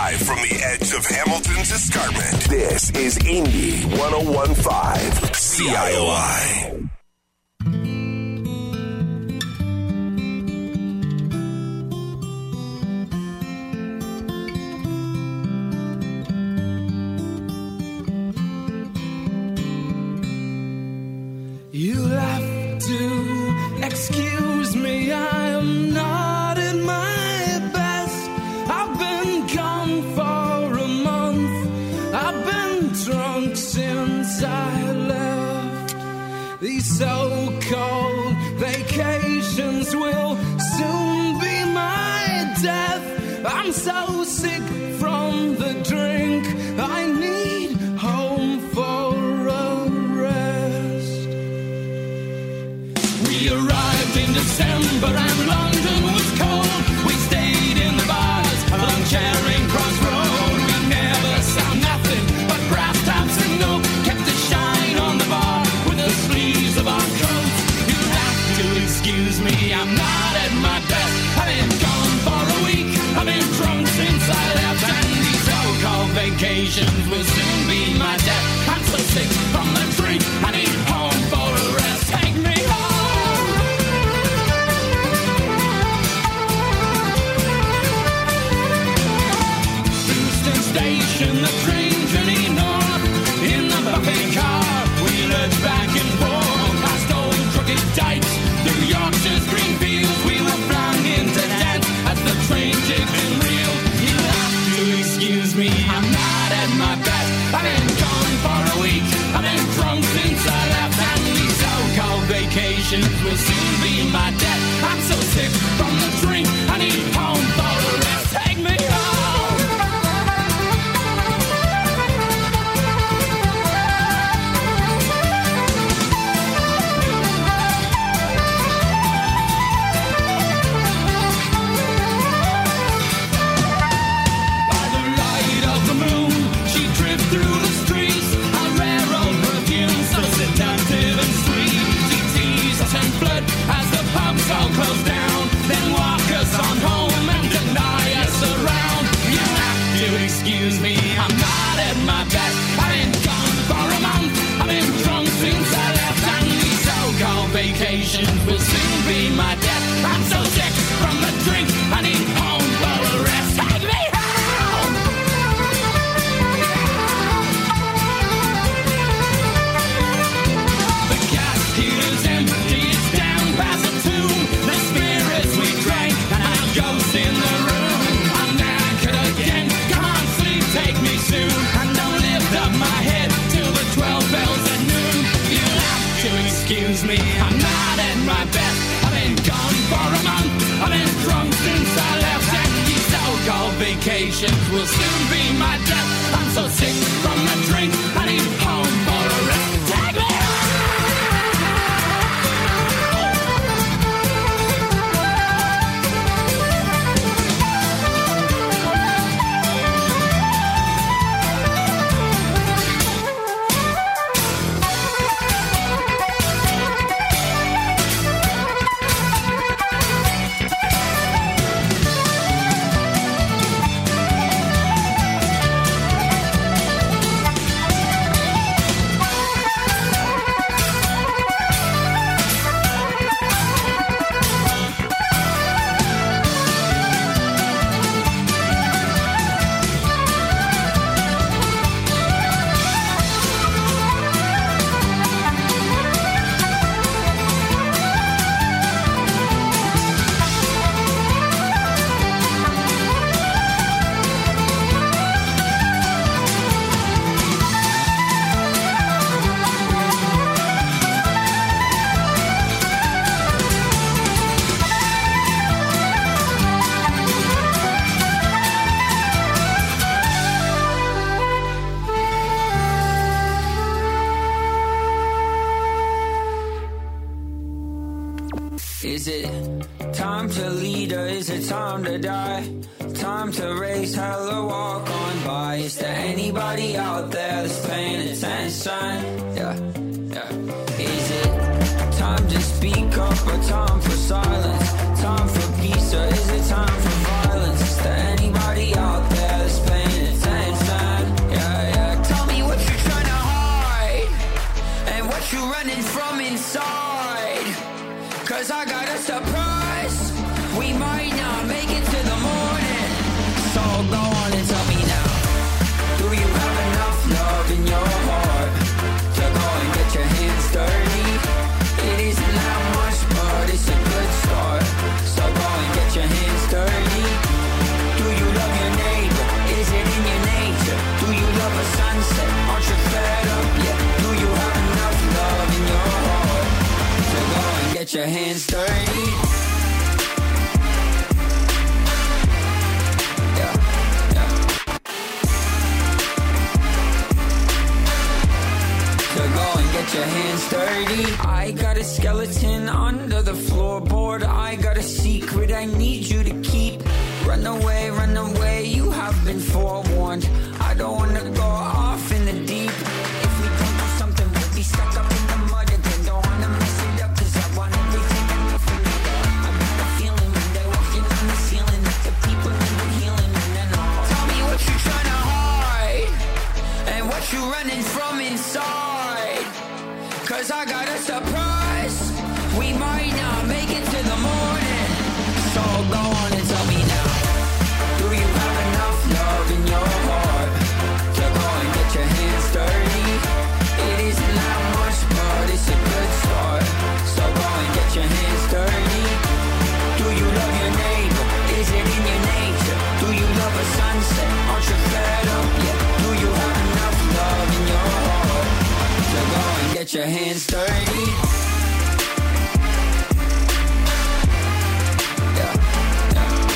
Live from the edge of Hamilton's escarpment, this is Indie 101.5 CIOI. You'll have to excuse me, I am not at my best. I've been gone for a month, I've been drunk since I left. These so-called vacations will soon be my death. I'm so sick from the drink, I need home for a rest. We arrived in December and London was cold. We stayed in the bars along Charing Cross Road. We never saw nothing but brass taps and no kept the shine on the bar with the sleeves of our coats. You'll have to excuse me, I'm not at my best. I've been gone for a week, I've been drunk since I left, and these so-called vacations will soon be my death. I'm so sick from the drink, I need home for a rest. Take me home. Station, the train journey north. In the buffet car, we lurched back and forth past old crooked dikes, through Yorkshire's green fields. We were flung into dance as the train jigged and reeled. You'll have to excuse me, I'm not at my best. I've been gone for a week, I've been drunk since I left, and these so-called vacations will soon be my death. I'm so sick from the drink, I need home for a rest. Take me home. All close down, then walk us on home and deny us around. You have to excuse me, I'm not at my best. I've been gone for a month, I've been drunk since I left, and these so-called vacations will soon be my death. I'm so sick from the drink, I need home for a rest. Take me home! The gas heater's empty, it's down past the tomb. The spirits we drank, and our ghosts in the room. I'm knackered again, come on sleep, take me soon. And don't lift up my head till the 12 bells at noon. You'll have to excuse me, I'm not at my best. I've been gone for a month, I've been drunk since I left, and these so-called vacations will soon be my death. I'm so sick from the drink, I need home for a rest. Take me home! Is it time to lead or is it time to die? Time to raise hell or walk on by. Is there anybody out there that's paying attention? Yeah. Is it time to speak up or time for silence? Time for peace or is it time for violence? Is there anybody out there that's paying 'cause I got a surprise. We might not make it to the morning, so go on and tell me now. Do you have enough love in your heart to go and get your hands dirty? It isn't that much, but it's a good start, so go and get your hands dirty. Do you love your neighbor? Is it in your nature? Do you love a sunset? Aren't you fed up yet? Do you have enough love in your heart to go and get your hands dirty? Get your hands dirty. I got a skeleton under the floorboard. I got a secret I need you to keep. Run away, you have been forewarned. I don't wanna go off in the deep. If we don't do something, we'll be stuck up in the mud again. Don't wanna mess it up, 'cause I want everything enough for me. I got a feeling when they're walking on the ceiling that the people need healing. And then tell me what you trying to hide and what you running from inside, 'cause I got a surprise. We might not make it to the morning, so go on and tell me now. Do you have enough love in your heart to go and get your hands dirty? It isn't that much, but it's a good start, so go and get your hands dirty. Do you love your neighbor? Is it in your nature? Do you love a sunset? Aren't you fed up yet? Do you have enough love in your heart to go and get your hands dirty? Yeah, yeah.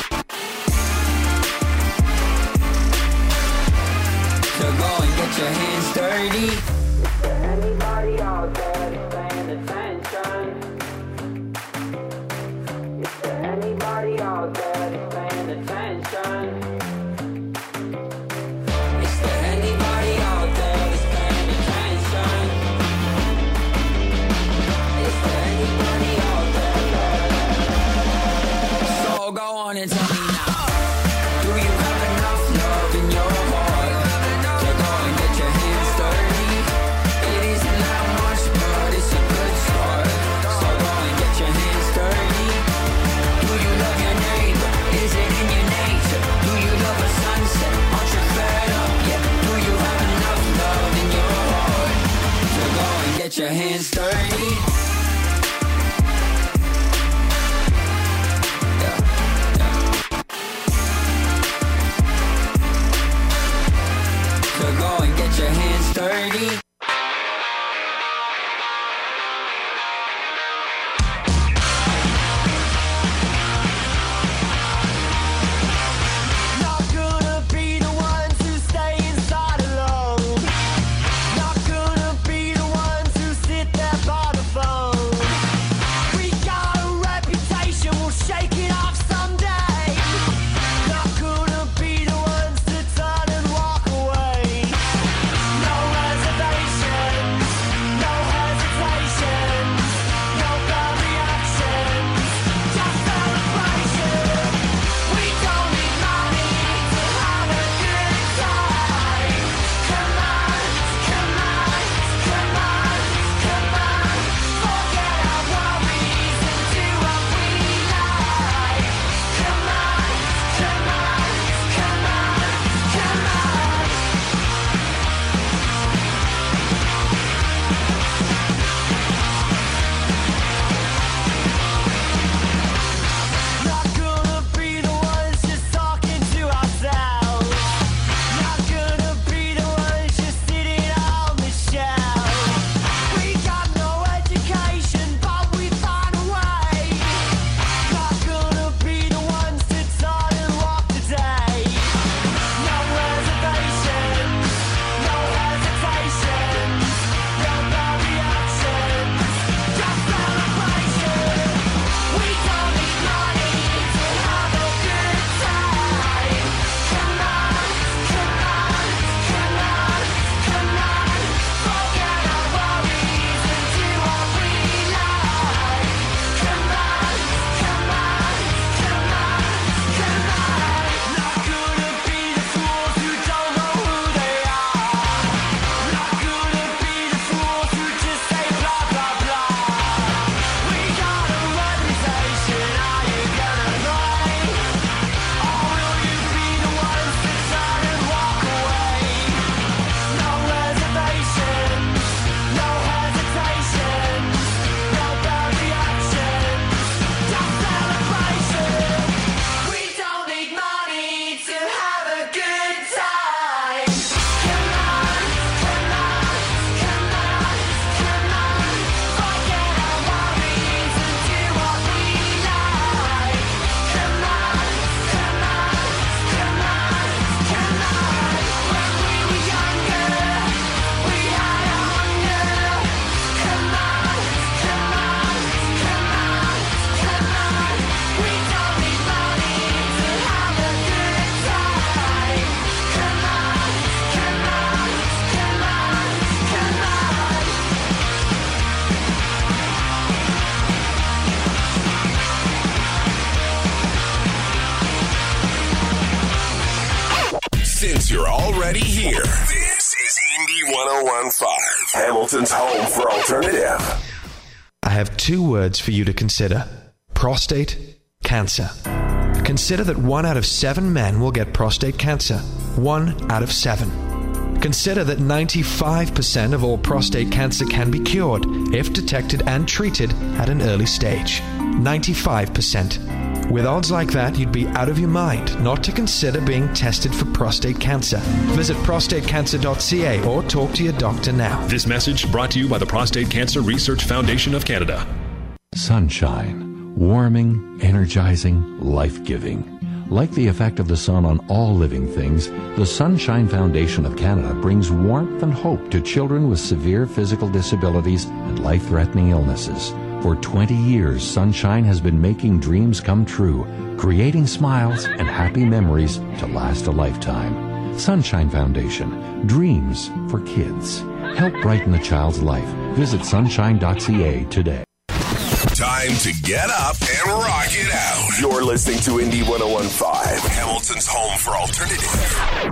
you're already here. This is Indie 101.5, Hamilton's home for alternative. I have 2 words for you to consider. Prostate cancer. Consider that 1 out of 7 men will get prostate cancer. 1 out of 7. Consider that 95% of all prostate cancer can be cured if detected and treated at an early stage. 95%. With odds like that, you'd be out of your mind not to consider being tested for prostate cancer. Visit prostatecancer.ca or talk to your doctor now. This message brought to you by the Prostate Cancer Research Foundation of Canada. Sunshine. Warming, energizing, life-giving. Like the effect of the sun on all living things, the Sunshine Foundation of Canada brings warmth and hope to children with severe physical disabilities and life-threatening illnesses. For 20 years, Sunshine has been making dreams come true, creating smiles and happy memories to last a lifetime. Sunshine Foundation. Dreams for kids. Help brighten a child's life. Visit sunshine.ca today. Time to get up and rock it out. You're listening to Indie 101.5, Hamilton's home for alternative.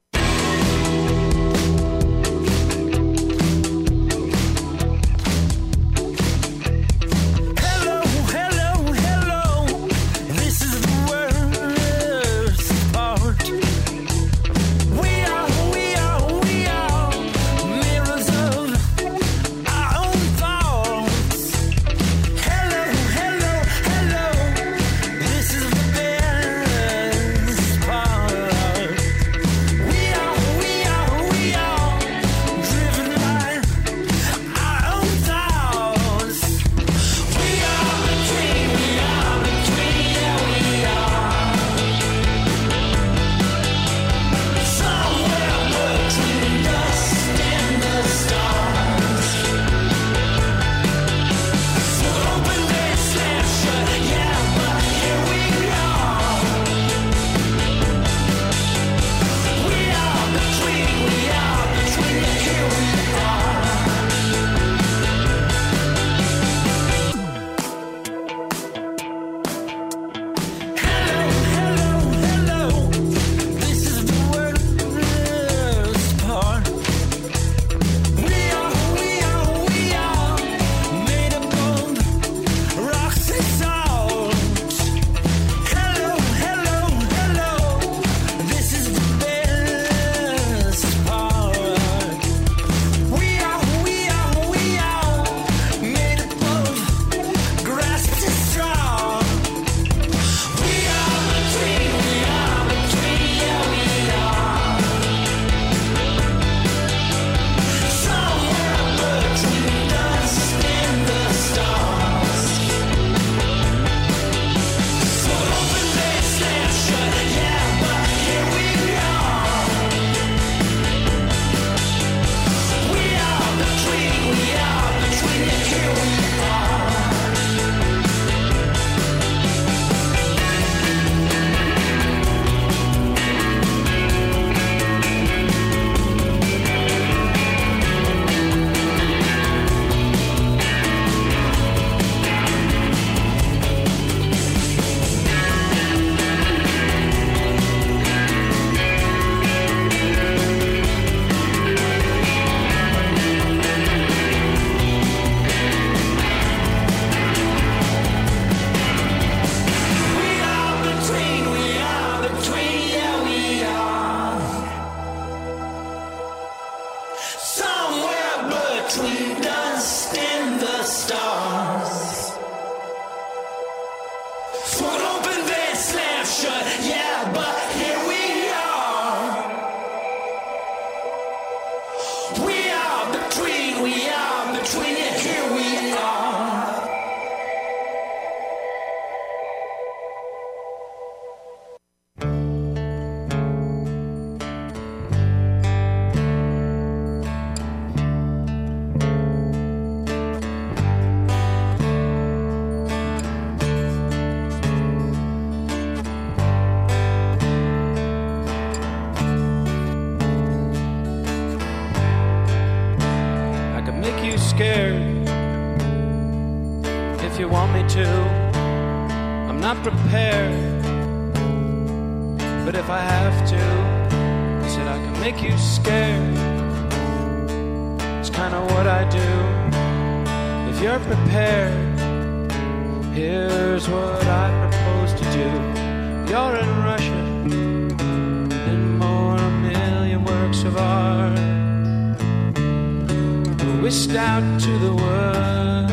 scared if you want me to. I'm not prepared, but if I have to, said I can make you scared. It's kinda what I do. If you're prepared, here's what I propose to do. You're in Russia, and more a million works of art were whisked out to the world.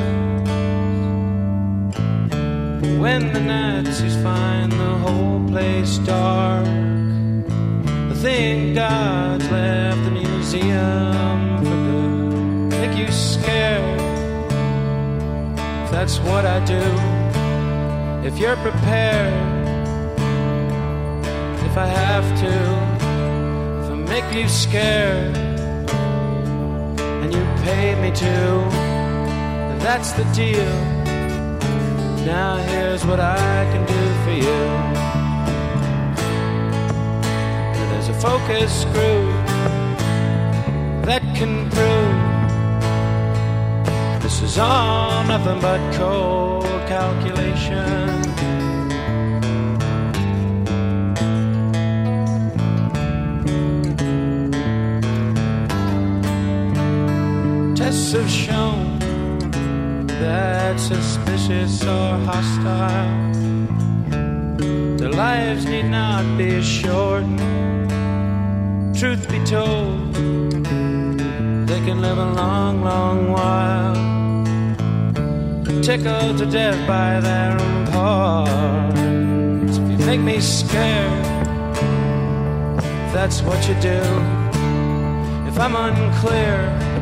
When the Nazis find the whole place dark, I think God's left the museum for good. Make you scared, if that's what I do. If you're prepared, if I have to, if I make you scared, and you paid me to, that's the deal. Now here's what I can do for you. There's a focus group that can prove this is all nothing but cold calculation. Tests have shown that suspicious or hostile, their lives need not be shortened. Truth be told, they can live a long, long while, tickled to death by their importance. If you make me scared, if that's what you do, if I'm unclear,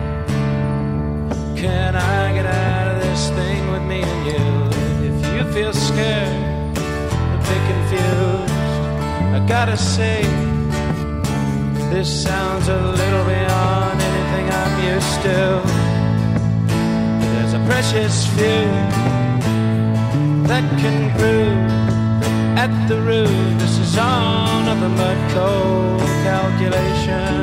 can I get out of this thing with me and you? If you feel scared, a bit confused, I gotta say, this sounds a little beyond anything I'm used to. There's a precious few that can prove that at the root this is all nothing but cold calculation.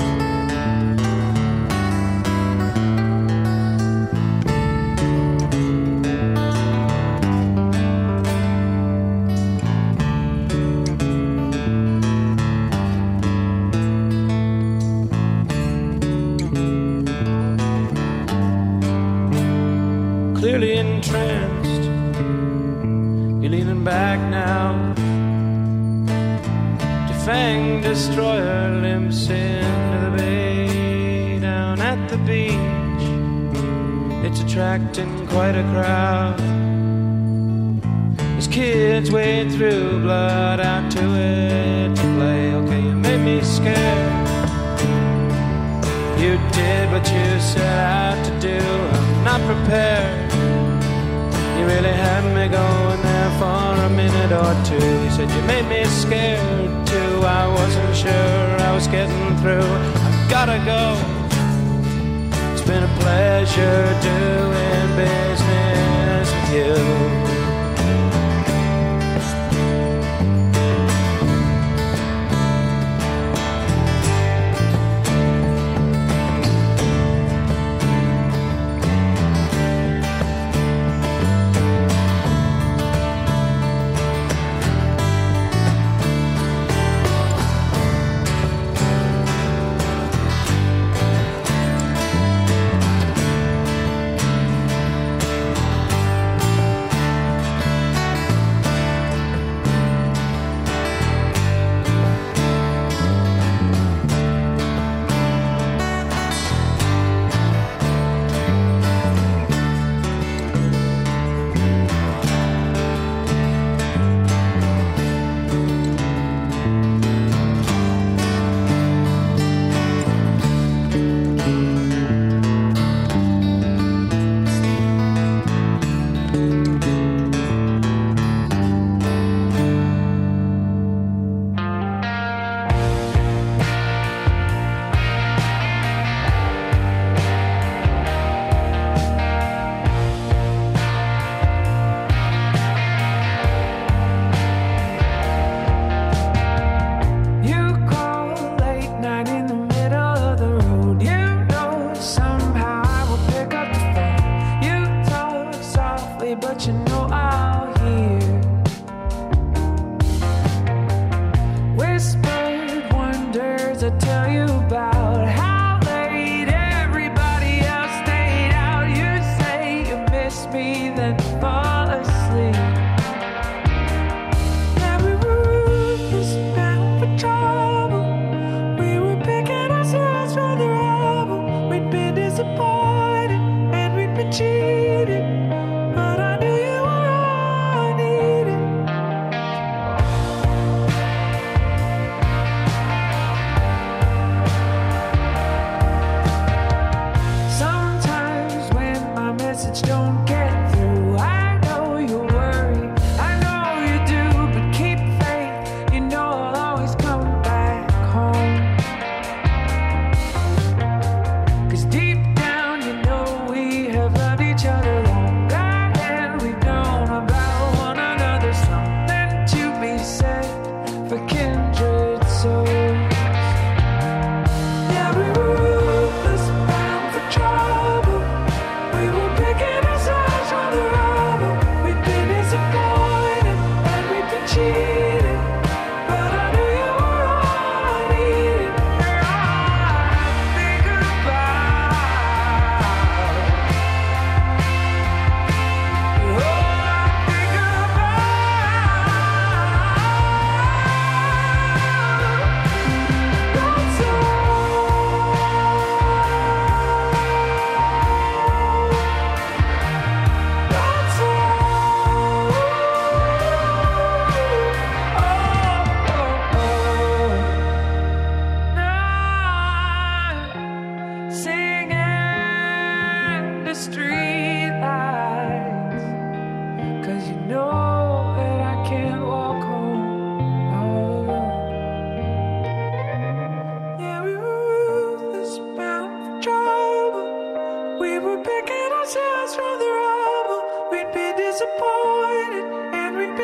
Clearly entranced, you're leaning back now. Defanged destroyer limps into the bay. Down at the beach, it's attracting quite a crowd. These kids wade through blood out to it to play. Okay, you made me scared. You did what you set out to do. I'm not prepared. You really had me going there for a minute or two. You said you made me scared too. I wasn't sure I was getting through. I've gotta go. It's been a pleasure doing business with you.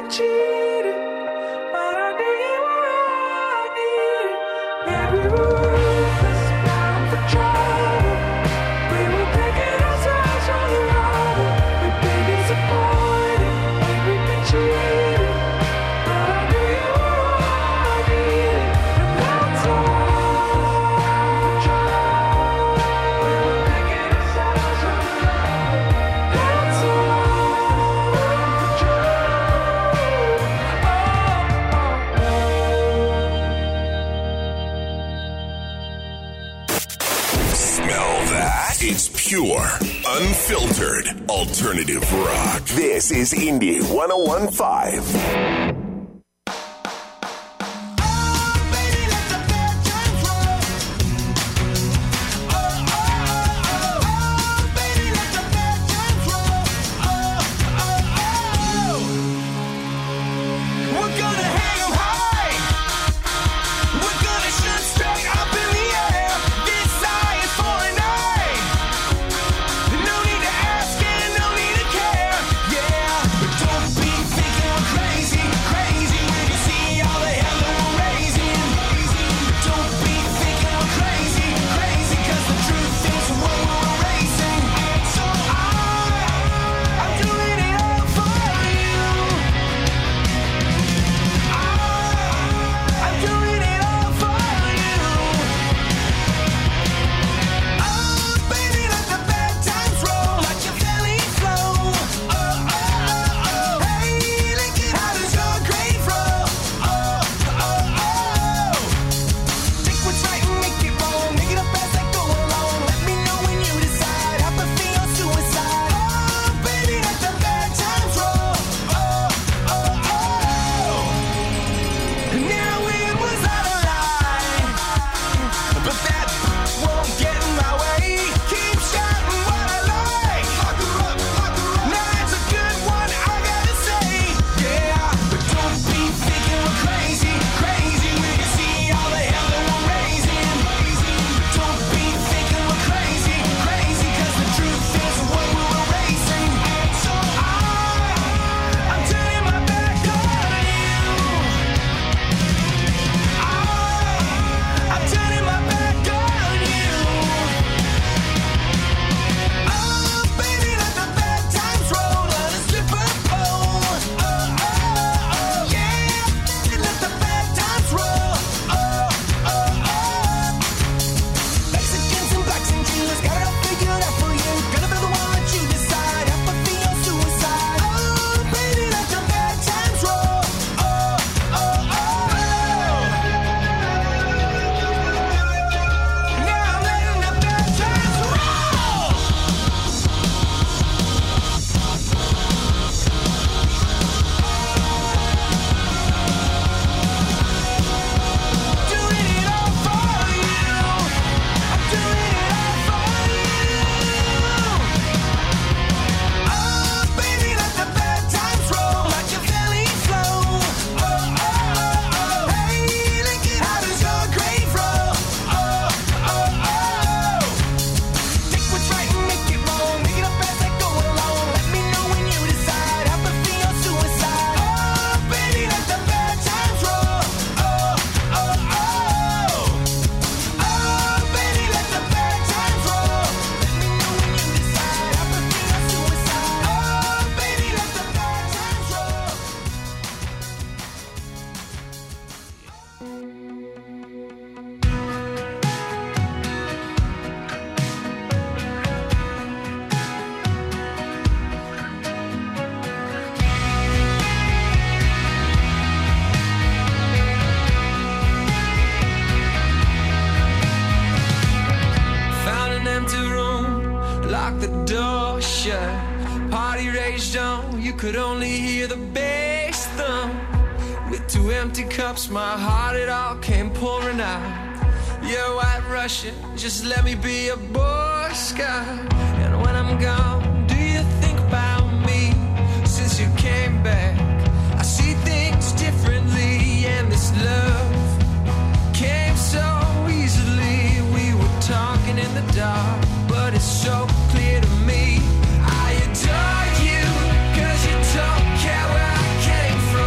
been cheated, but I knew you were all I needed. Maybe we were ruthless, bound for trouble. We were picking ourselves on the rubble. We've been disappointed, and we've been cheated, but I knew you were all I needed. And that's all for trouble. We were picking ourselves on the rubble. That's all for trouble. Smell that? It's pure, unfiltered, alternative rock. This is Indie 101.5. We're gonna hang 'em high. We're gonna shoot straight up in the air. This eye is for an eye. No need to ask and no need to care. Yeah, but don't be thinking we're crazy, crazy when you see all the hell that we're raising. Don't be thinking we're crazy, crazy 'cause the truth is what we're erasing. So I'm doing it all for you. I'm doing it all for you. Oh, baby, let the bad times roll, let your belly flow. Oh, oh, oh, oh. Hey, Lincoln, how does your grave roll? Oh, oh, oh. Think what's right and make it wrong. Make it up as I go along. Let me know when you decide. Apathy or suicide. Oh, baby, let the bad times roll. Oh, oh, oh. Now it was all a lie, but that won't get in my way. Keep shouting what I like. Lock her up, lock her up. Now that's a good one, I gotta say. Yeah, but don't be thinking we're crazy, crazy when you see all the hell that we're raising. Don't be thinking we're crazy, crazy 'cause the truth is what we're erasing. So I'm turning my back on you. I'm turning my back on you. Oh, baby, let the bad times roll. Let us slip and fall. Oh, oh, oh, yeah. Let the bad times roll. Oh, oh, oh. Mexicans and blacks and Jews, got it all figured out for you. Gonna be the one that you decide. Apathy or suicide. Oh, baby, let the bad times roll. Oh, oh, oh. Now I'm letting the bad times roll. Doing it all for you. I'm doing it all for you. Oh, baby, let the bad times roll. Let your belly flow. Oh, oh, oh, oh. Hey, Lincoln, how does your grave roll? Oh, oh, oh. Think what's right and make it wrong. Make it up as I go along. Let me know when you decide. Apathy or suicide. Oh, baby, let the bad times roll. Oh, oh, oh. Oh, baby, let the bad times roll. Let me know when you decide. Apathy or suicide. Oh, baby, let the bad times roll. Found an empty room, locked the door shut. Party raged on, you could only hear the bass thump. With two empty cups, my heart it all came pouring out. You're white Russian, just let me be a Boy Scout. And when I'm gone, do you think about me? Since you came back, I see things differently, and this love came so easily. We were talking in the dark, but it's so clear to me. I adore you, 'cause you don't care where I came from.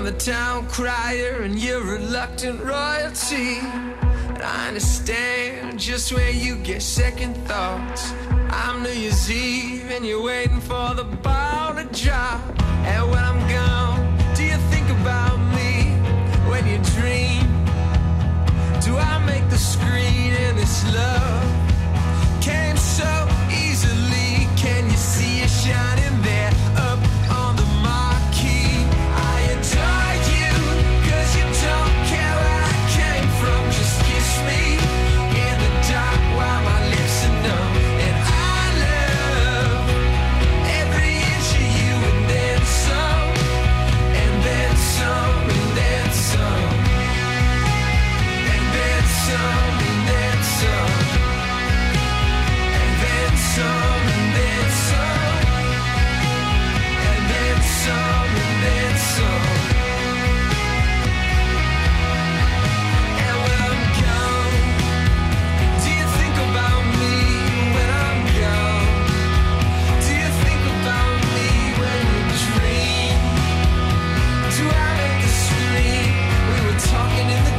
the town crier and you're reluctant royalty. And I understand just where you get second thoughts. I'm New Year's Eve and you're waiting for the ball to drop. And when I'm gone, do you think about me when you dream? Do I make the screen in this love? Came so easily, can you see it shining there up on the marquee? I adore you, cause you don't care where I came from. Just kiss me in the dark while my lips are numb. And I love every inch of you and then some, and then some, and then some, and then some, and then some. Some, and then some, and then some, and then some. And when I'm gone, do you think about me when I'm gone? Do you think about me when you dream? Do I make a scream? We were talking in the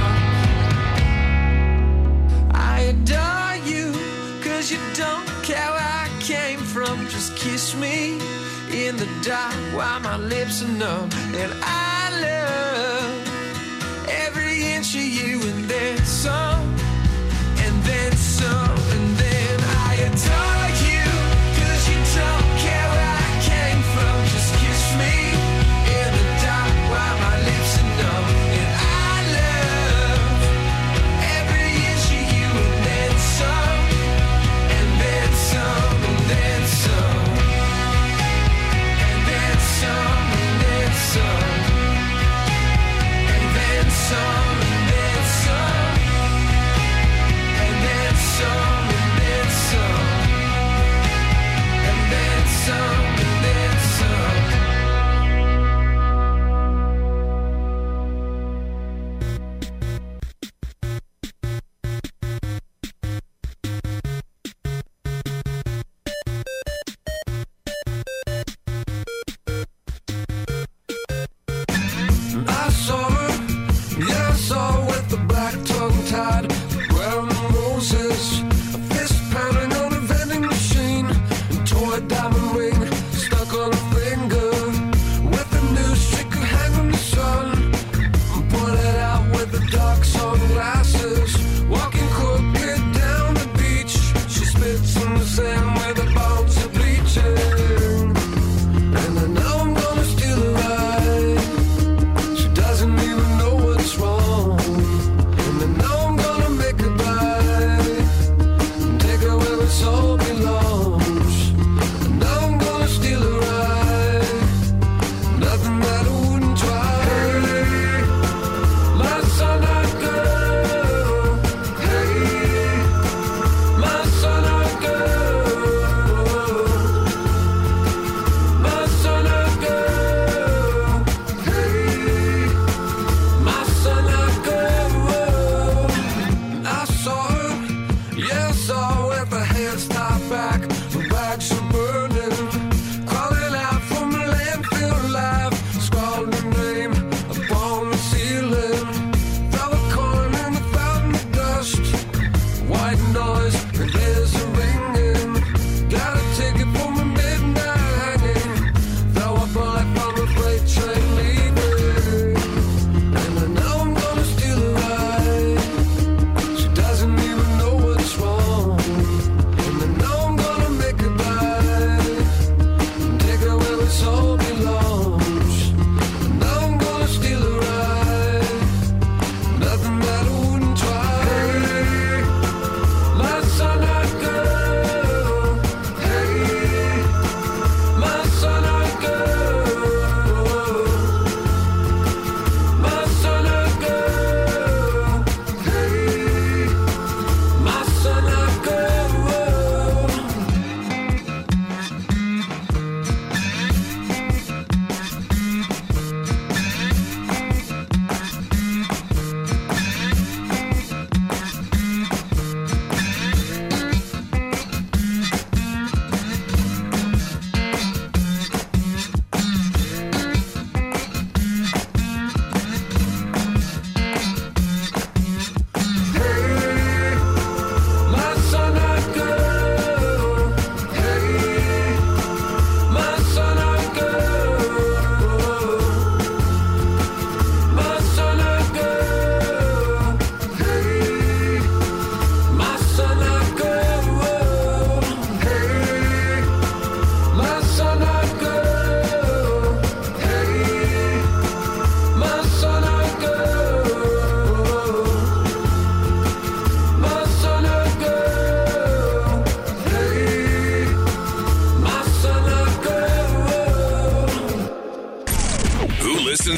dark. I adore you, cause you don't care where I came from. Just kiss me in the dark while my lips are numb. And I love every inch of you and then some, and then some, and then I adore you, cause you don't care where I came from. Just kiss me in the dark while my lips are numb. And I love every inch of you and then some, and then some, and then some, and then some, and then some, and then some, and then some,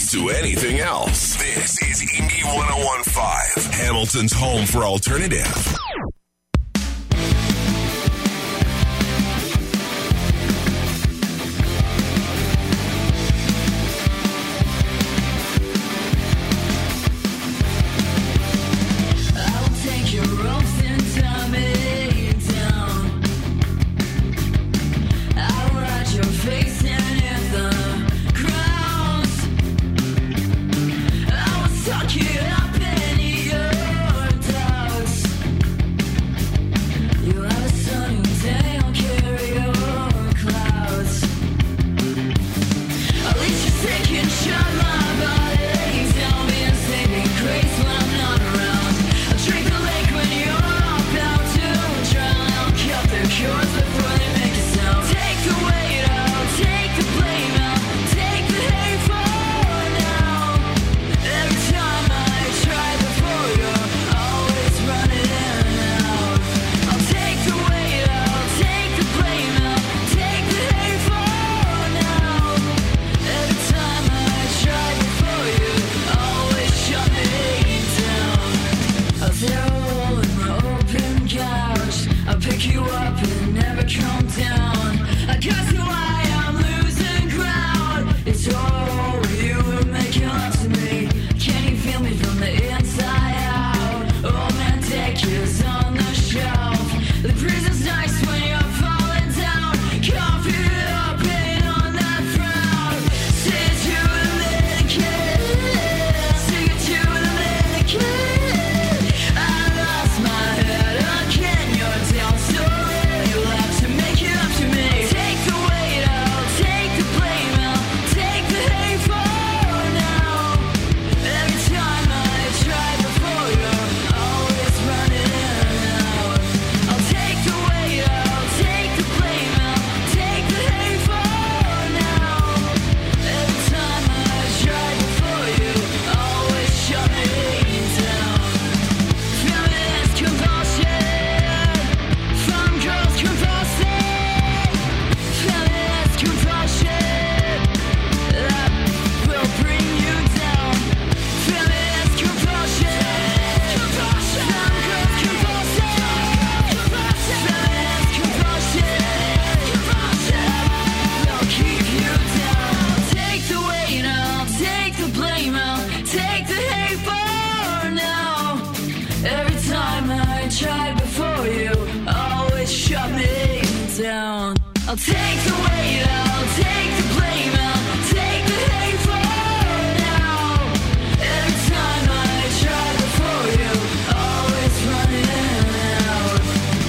close to anything else. This is Indie 101.5, Hamilton's home for alternative. I'll take the weight, I'll take the blame, I'll take the hate for now. Every time I try before you, always running out.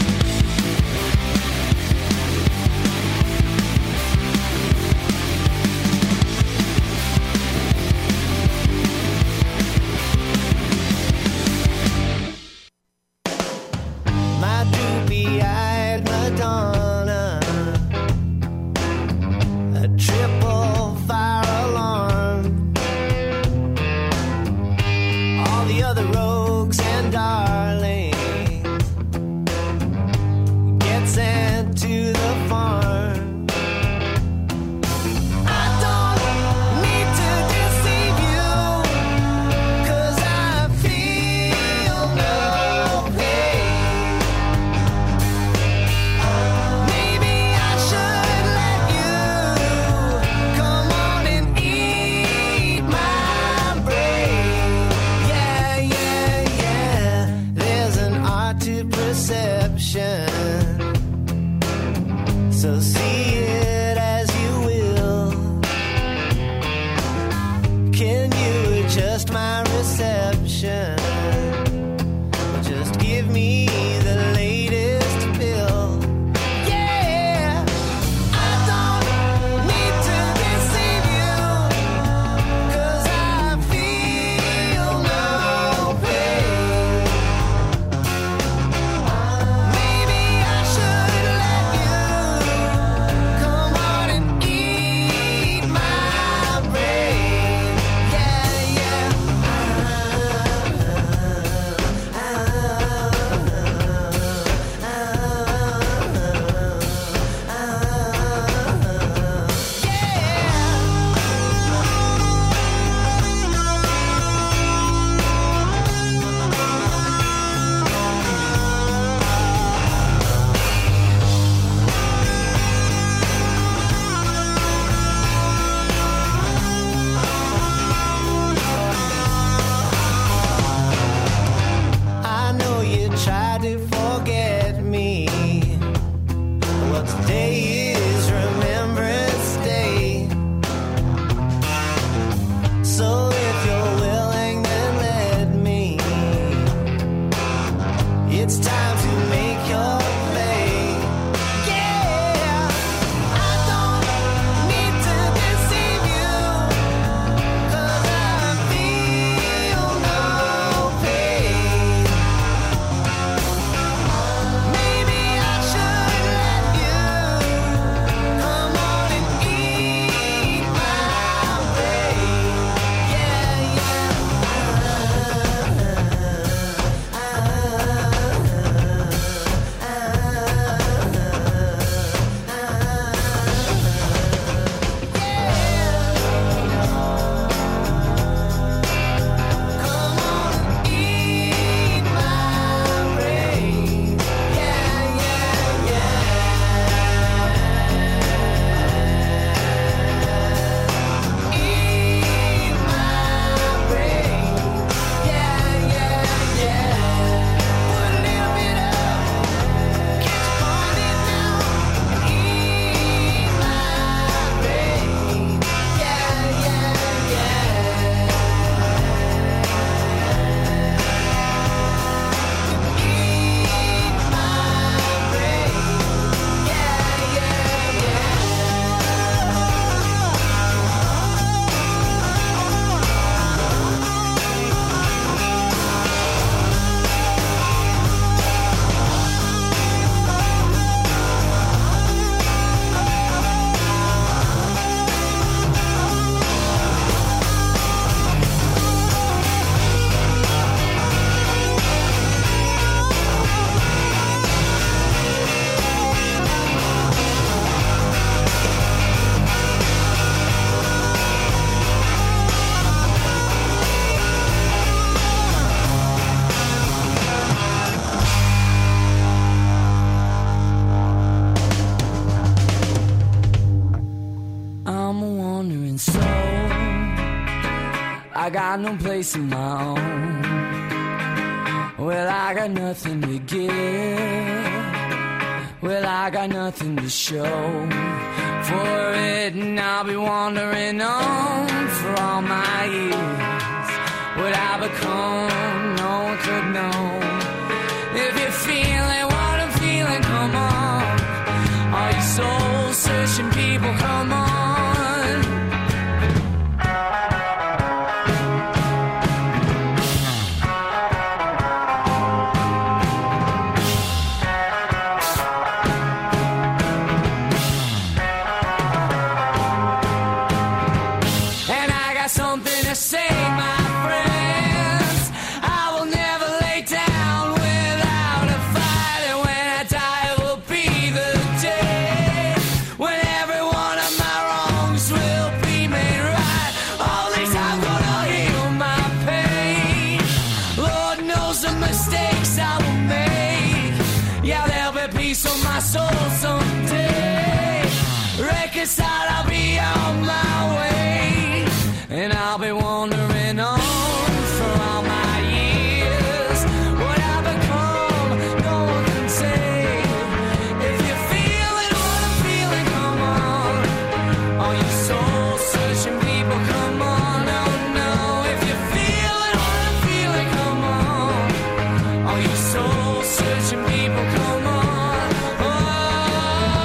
My droopy-eyed Madonna, a triple fire alarm. All the other rogues and darlings get sent to the farm. I don't need to deceive you, 'cause I feel no pain. Maybe I should let you come on and eat my brain. Yeah, yeah, yeah. There's an It's time to make your play. Yeah, I don't need to deceive you, 'cause I feel no pain. Maybe I should let you come on and eat my brain. Yeah, yeah. Come on and eat my brain. Yeah, yeah, yeah. Eat my brain. Yeah, yeah, yeah. Put a little bit up, catch on it now. Eat my brain. Yeah, yeah, yeah. Eat my brain. Yeah, yeah, I'm a wandering soul. I got no place of my own. Well, I got nothing to give. Well, I got nothing to show for it, and I'll be wandering on for all my years. What I become, no one could know. If you're feeling what I'm feeling, come on. All you soul-searching people, come on. And I got something to say, my friends. I will never lay down without a fight, and when I die, it will be the day when every one of my wrongs will be made right. All these I'm gonna heal my pain. Lord knows the mistakes I will make. Yeah, there'll be peace on my soul someday. Reconciled, I'll be on my way, and I'll be wandering on for all my years. What I become, no one can say. If you're feeling what I'm feeling, come on. All you soul-searching people, come on. Oh no, if you're feeling what I'm feeling, come on. All you soul-searching people, come on. Oh.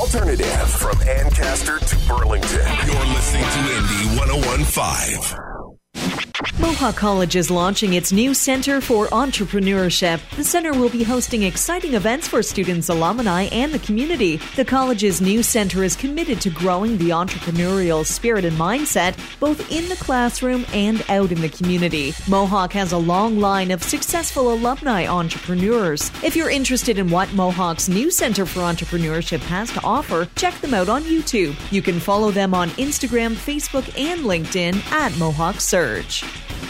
alternative from Ancaster to Burlington. You're listening to Indie 101.5. Mohawk College is launching its new Center for Entrepreneurship. The center will be hosting exciting events for students, alumni, and the community. The college's new center is committed to growing the entrepreneurial spirit and mindset, both in the classroom and out in the community. Mohawk has a long line of successful alumni entrepreneurs. If you're interested in what Mohawk's new Center for Entrepreneurship has to offer, check them out on YouTube. You can follow them on Instagram, Facebook, and LinkedIn at Mohawk Surge.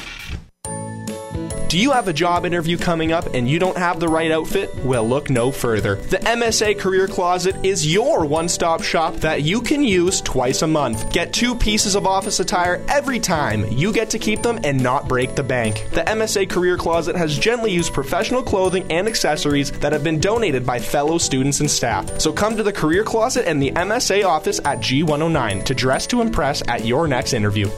Do you have a job interview coming up and you don't have the right outfit? Well, look no further. The MSA Career Closet is your one-stop shop that you can use twice a month. Get 2 pieces of office attire every time. You get to keep them and not break the bank. The MSA Career Closet has gently used professional clothing and accessories that have been donated by fellow students and staff. So come to the Career Closet and the MSA office at G109 to dress to impress at your next interview.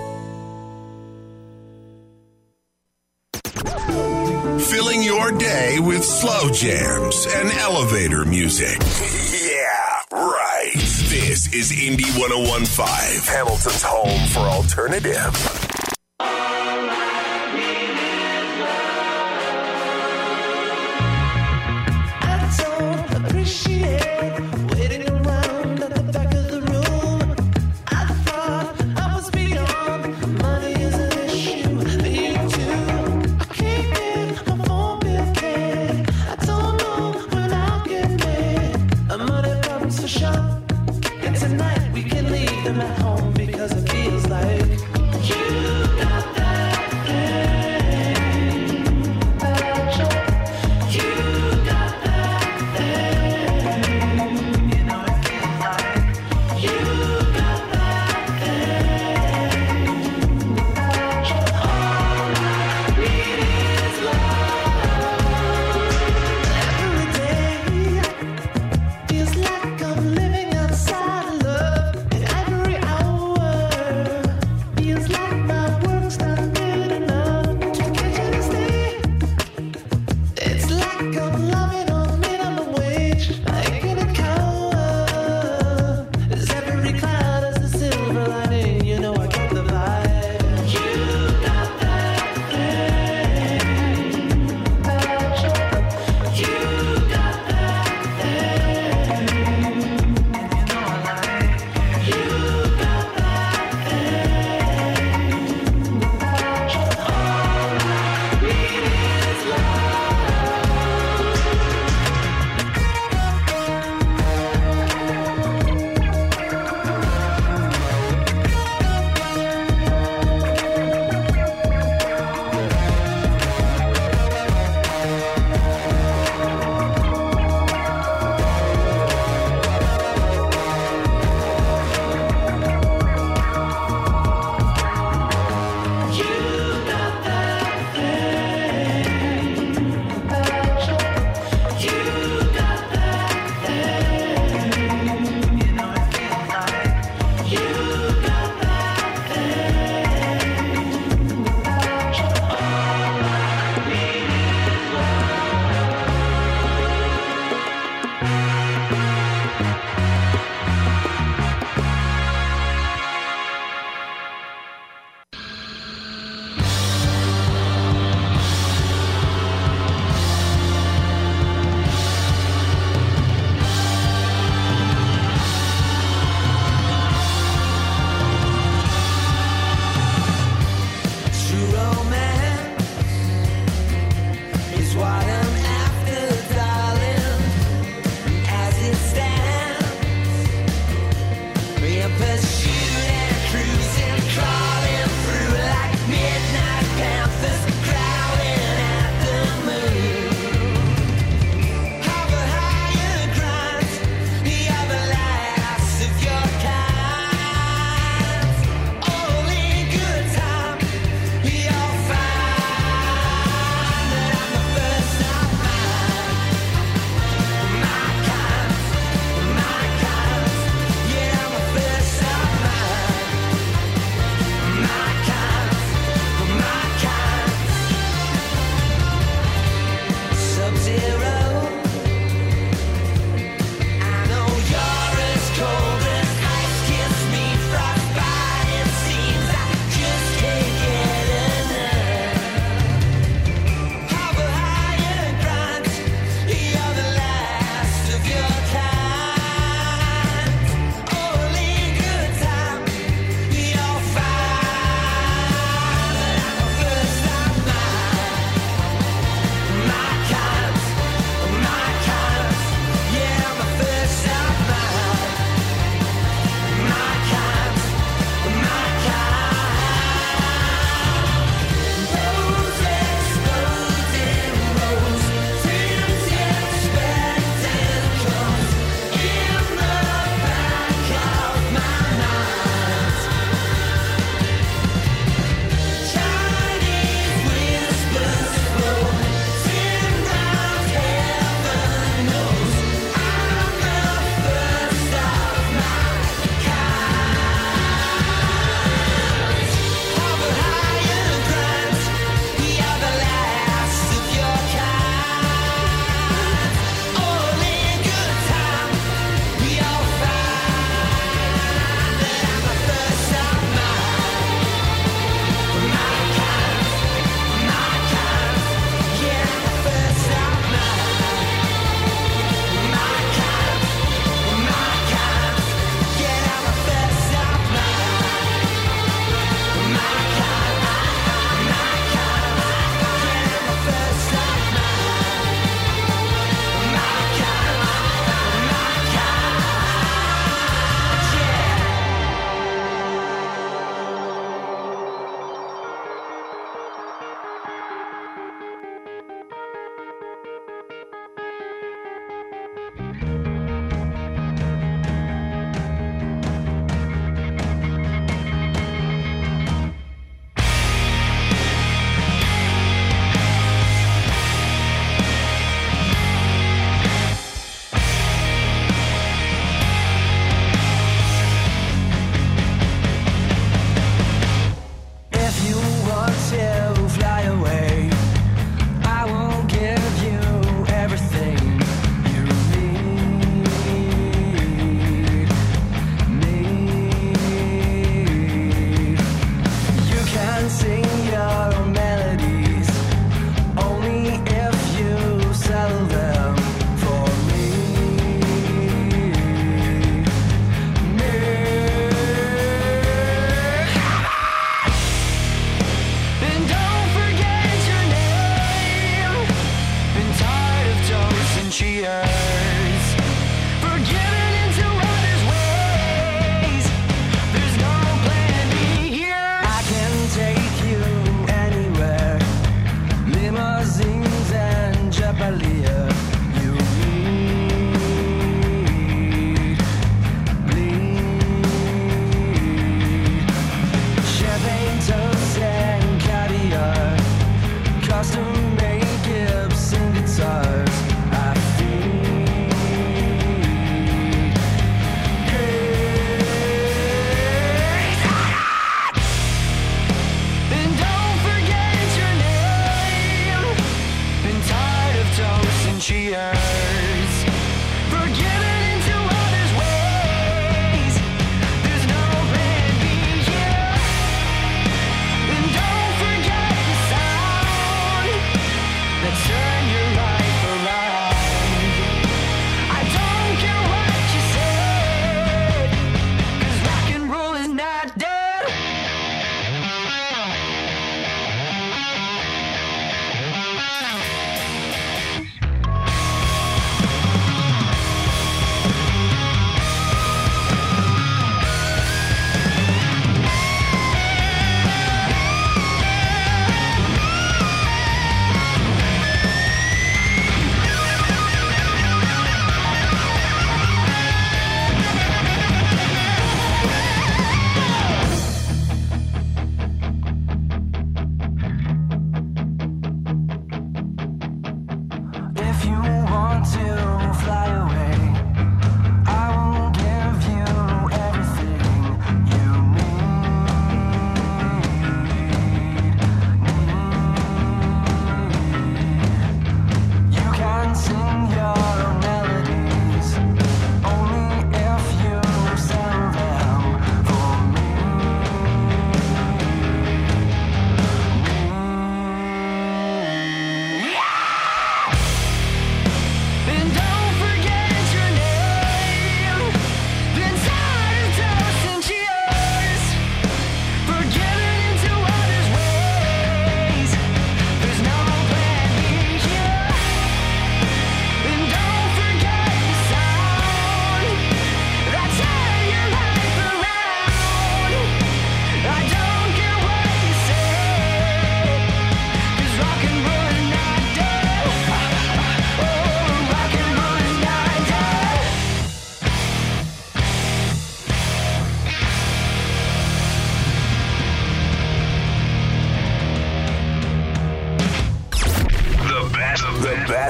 Filling your day with slow jams and elevator music. Yeah, right. This is Indie 101.5, Hamilton's home for alternative.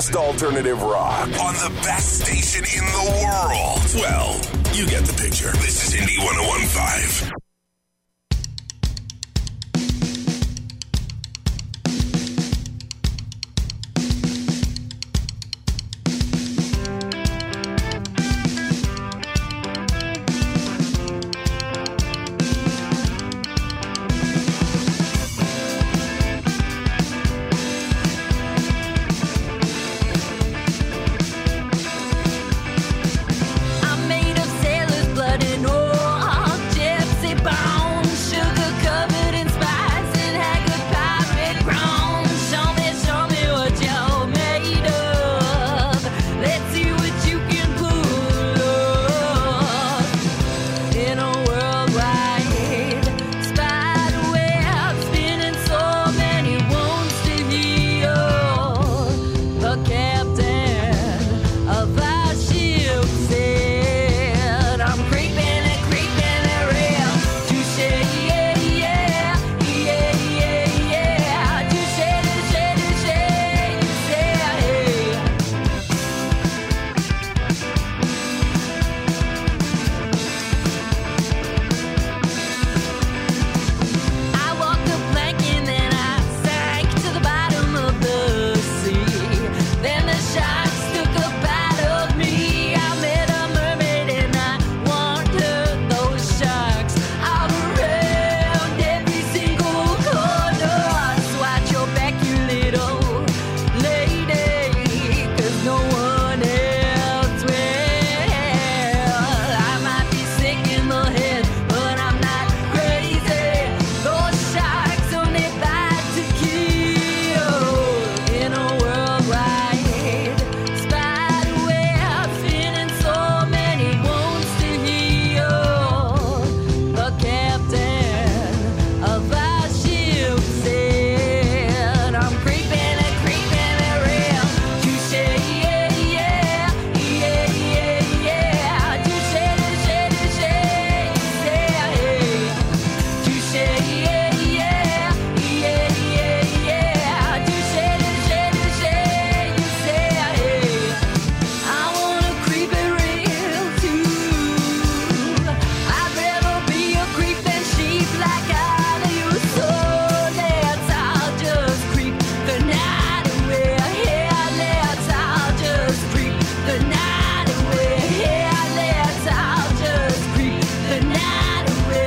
best alternative rock on the best station in the world. Well, you get the picture. This is Indie 101.5.